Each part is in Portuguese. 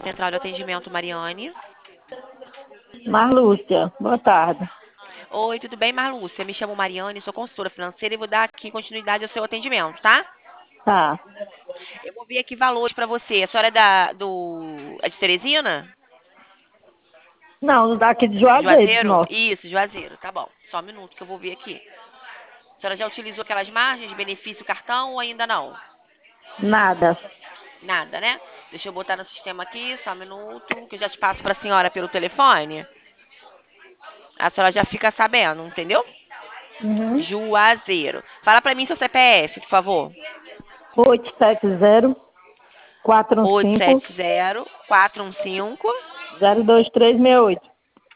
Central de Atendimento, Mariane. Marlúcia, boa tarde. Oi, tudo bem, Marlúcia? Me chamo Mariane, sou consultora financeira e vou dar aqui continuidade ao seu atendimento, tá? Tá. Eu vou ver aqui valores para você. A senhora é de Teresina? Não, daqui de Juazeiro, Juazeiro? nosso. Isso, Juazeiro. Tá bom. Só um minuto que eu vou ver aqui. A senhora já utilizou aquelas margens de benefício cartão ou ainda não? Nada. Nada, né? Deixa eu botar no sistema aqui, só um minuto, que eu já te passo para a senhora pelo telefone. A senhora já fica sabendo, entendeu? Uhum. Juazeiro. Fala para mim seu CPF, por favor. 870 415 870-415-68. 02368.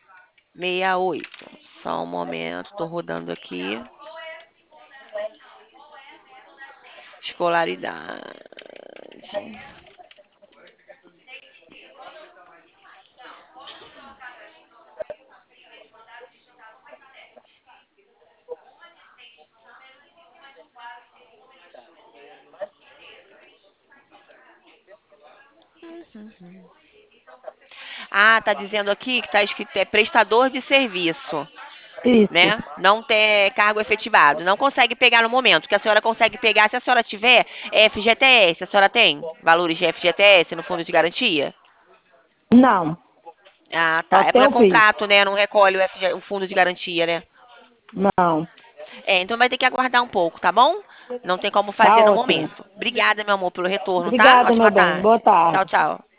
Só um momento, tô rodando aqui. Escolaridade. Ah, tá dizendo aqui que tá escrito é prestador de serviço, Isso. né? Não tem cargo efetivado. Não consegue pegar no momento. O que a senhora consegue pegar, se a senhora tiver, é FGTS. A senhora tem valores de FGTS no fundo de garantia? Não, Ah, só tá. É porque é tenho visto. contrato, né? Não recolhe o fundo de garantia, né? Não. É, então vai ter que aguardar um pouco, tá bom? Não tem como Tá fazer no ótimo. momento. Obrigada, meu amor, pelo retorno, tá? Obrigada, meu Ótima bem. tarde. Boa Tchau, tarde. tchau.